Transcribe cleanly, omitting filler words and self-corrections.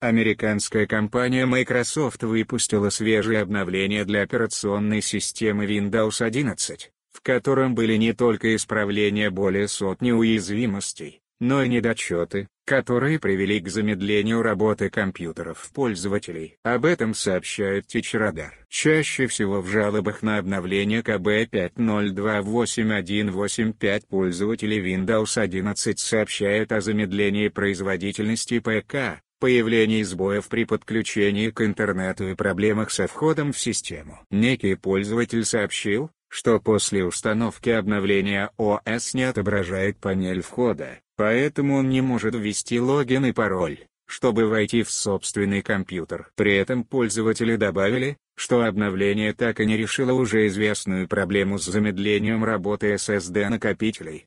Американская компания Microsoft выпустила свежее обновление для операционной системы Windows 11, в котором были не только исправления более сотни уязвимостей, но и недочеты, которые привели к замедлению работы компьютеров пользователей. Об этом сообщает TechRadar. Чаще всего в жалобах на обновление КБ 5.02.8185 пользователи Windows 11 сообщают о замедлении производительности ПК, появлении сбоев при подключении к интернету и проблемах со входом в систему. Некий пользователь сообщил, что после установки обновления ОС не отображает панель входа, поэтому он не может ввести логин и пароль, чтобы войти в собственный компьютер. При этом пользователи добавили, что обновление так и не решило уже известную проблему с замедлением работы SSD-накопителей.